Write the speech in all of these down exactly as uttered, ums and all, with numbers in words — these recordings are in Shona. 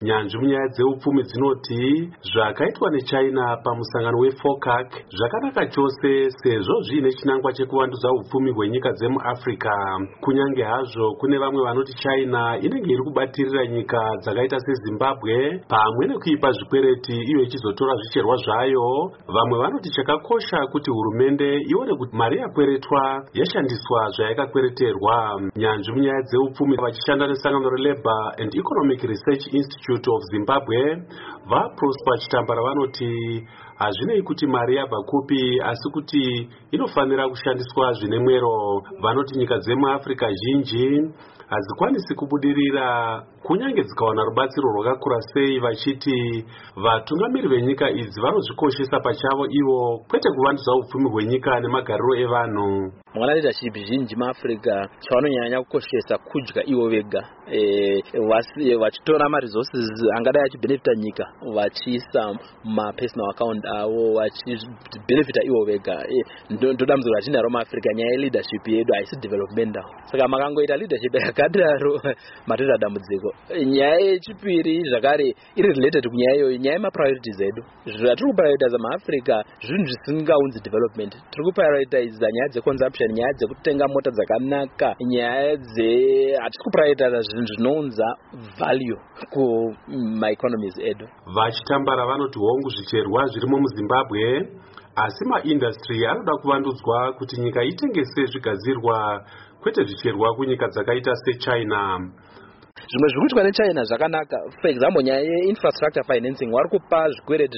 Nyanzvi munyaya dzeupfumi dzinoti zvakaitwa neChina pamusangano weFOCAC zvakanaka chose sezvo zviine chinangwa chekuvandudza upfumi hwenyika dzemuAfrica. Kunyange hazvo kune vamwe vanoti China inenge iri kubatirira nyika dzakaita seZimbabwe pamwe nekuipa zvikwereti iyo ichizotora zvicherwa zvayo. Vamwe vanoti chakakosha kuti hurumende ione kuti mari yakweretwa yashandiswa zvayakakwereterwa. Nyanzvi munyaya dzeupfumi vachishanda nesangano reLabour and Economic Research Institute of Zimbabwe vaProsper Chitambara vanoti hazvinei kuti mari yabva kupi asi kuti inofanira kushandiswa zvine mwero. Vanoti nyika dzemuAfrica zhinji hadzikwanisi kubudirira kunyange dzikawana rubatsiro rwakakura sei, vachiti vatungamiri venyika idzi vanozvikoshesa pachavo ivo kwete kuvandudza upfumi hwenyika nemagariro evanhu. Mwana leadership zhinji maAfrica chavanonyanya kukoshesa kudya ivo vega, e, vachitora maresources angadai achibenefita nyika vachiisa mapersonal account avo vachibenefita ivo vega. E, ndodambudziko ratinaro maAfrica, nyaya yeleadership yedu haisi developmental. Saka makangoita leadership yakadaro matota dambudziko. Nyaya yechipiri zvakare iri related kunyaya iyoyo, nyaya yemapriorities edu. Zvatiri kuprioritize maAfrica zvinhu zvisingaunzi development. Tiri kuprioritize nyaya dzeconsumption, nyaya dzekutenga mota dzakanaka, nyaya dze hatisi kuprioritize zvinhu zvinounza value kumaeconomies edu. Vachitambara vanoti hongu zvicherwa zvirimo muZimbabwe asi maindustry anoda kuvandudzwa kuti nyika itengese zvigadzirwa kwete zvicherwa kunyika dzakaita seChina. Zvimwe zviri kuitwa neChina zvakanaka. For example, nyaya yeinfrastructure financing vari kupa zvikwereti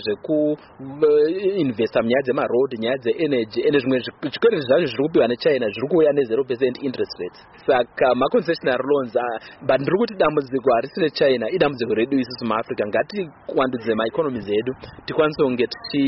zvekuinvesta munyaya dzemaroad, nyaya dzeenergy, ende zvimwe zvikwereti zvacho zviri kupiwa neChina zviri kuuya ne zero percent interest rates. Saka maconcessionary loans, but ndiri kuti dambudziko harisi neChina, idambudziko redu isusu maAfrica. Ngatiwandudze maeconomies edu tikwanise kunge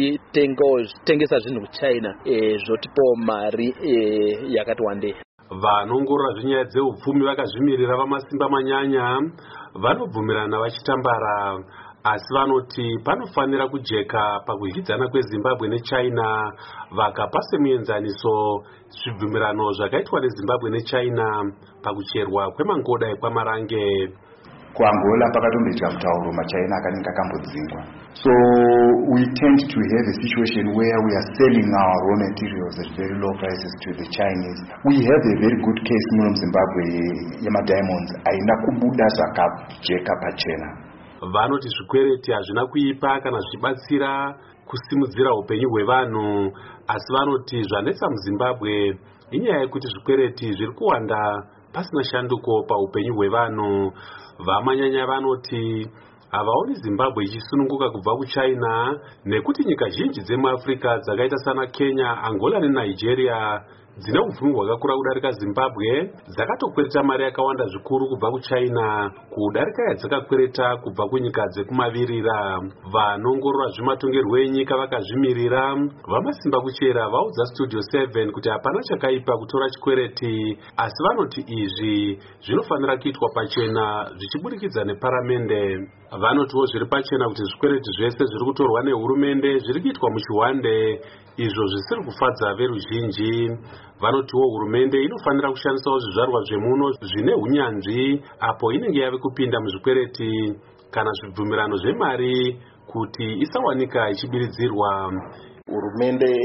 tichitengesa zvinhu kuChina zvotipawo mari yakati wandei. Vanongorora zvenyaya dzeupfumi vakazvimirira vamasimba manyanya vanobvumirana Vachitambara, asi vanoti panofanira kujeka pakudyidzana kweZimbabwe neChina vakapa semuenzaniso zvibvumirano zvakaitwa neZimbabwe neChina pakucherwa kwemangoda ekwamarange. Kuangola pakatomboitwa mutauro maChina akanenge akambodzingwa. So we tend to have a situation where we are selling our raw materials at very low prices to the Chinese. We have a very good case muno muZimbabwe yema diamonds aina kubuda zvakajeka pachena. Vanoti zvikwereti hazvina kuipa kana zvichibatsira kusimudzira upenyu hwevanhu, asi vanoti zvanetsa muZimbabwe inyaya yekuti zvikwereti zviri kuwanda pasina shanduko paupenyu hwevanhu. Vamanyanya vanoti havaoni Zimbabwe ichisununguka kubva kuChina nekuti nyika zhinji dzemuAfrica dzakaita sana Kenya, Angola neNigeria dzine upfumi hwakakura kudarika Zimbabwe dzakatokwereta mari yakawanda zvikuru kubva kuChina kudarika yadzakakwereta kubva kunyika dzekumavirira. Vanongorora zvematongerwo enyika vakazvimirira vamasimba kuchera vaudza Studio seven kuti hapana chakaipa kutora chikwereti, asi vanoti izvi zvinofanira kuitwa pachena zvichibudikidza neparamende. Vanotiwo zviri pachena kuti zvikwereti zvese zviri kutorwa nehurumende zviri kuitwa muchihwande, izvo zvisiri kufadza veruzhinji. Vanotiwo hurumende inofanira kushandisawo zvizvarwa zvemuno zvine hunyanzvi apo inenge yave kupinda muzvikwereti kana zvibvumirano zvemari kuti isawanika ichibiridzirwa. Hurumende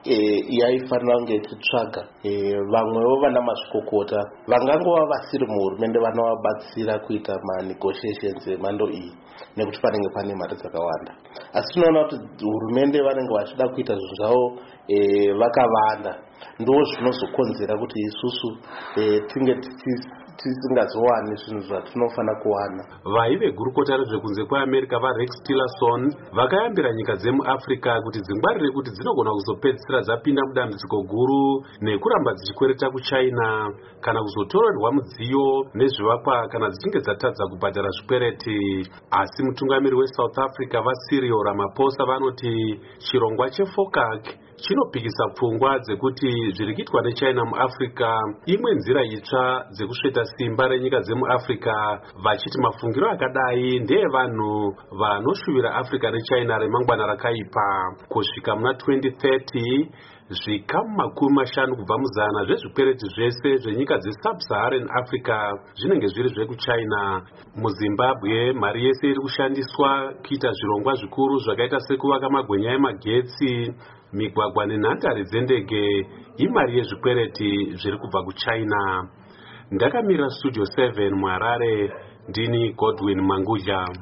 yaifanira kunge ichitsvaga vamwewo vana mazvikokota vangangova vasiri muhurumende vanovabatsira kuita manegotiations emhando iyi, nekuti panenge pane mari dzakawanda. Asi tinoona kuti hurumende vanenge vachida kuita zvinhu zvavo vakavanda, ndo zvinozokonzera kuti isusu tinge tisingazowani zvinhu zvatinofanira kuwana. Vaive gurukota rezvekunze kweAmerica vaRex Tillerson vakayambira nyika dzemuAfrica kuti dzingwarire kuti dzinogona kuzopedzisira dzapinda mudambudziko guru nekuramba dzichikwereta kuChina kana kuzotorerwa mudziyo nezvivakwa kana dzichinge dzatadza kubhadhara zvikwereti. Asi mutungamiri weSouth Africa vaCyril Ramaphosa vanoti chirongwa cheFOCAC chinopikisa pfungwa dzekuti zviri kuitwa neChina muAfrica imwe nzira itsva dzekusveta simba renyika dzemuAfrica, vachiti mafungiro akadai ndeevanhu vanoshuvira Africa neChina remangwana rakaipa. Kusvika muna twenty thirty zvikamu makumi mashanu kubva muzana zvezvikwereti zvese zvenyika dzesub-Saharan Africa zvinenge zviri zvekuchina. MuZimbabwe mari yese iri kushandiswa kuita zvirongwa zvikuru zvakaita sekuvaka magwenya emagetsi, migwagwa nenhandare dzendege imari yezvikwereti zviri kubva kuchina. Ndakamira Studio seven muHarare, ndini Godwin Mangudya.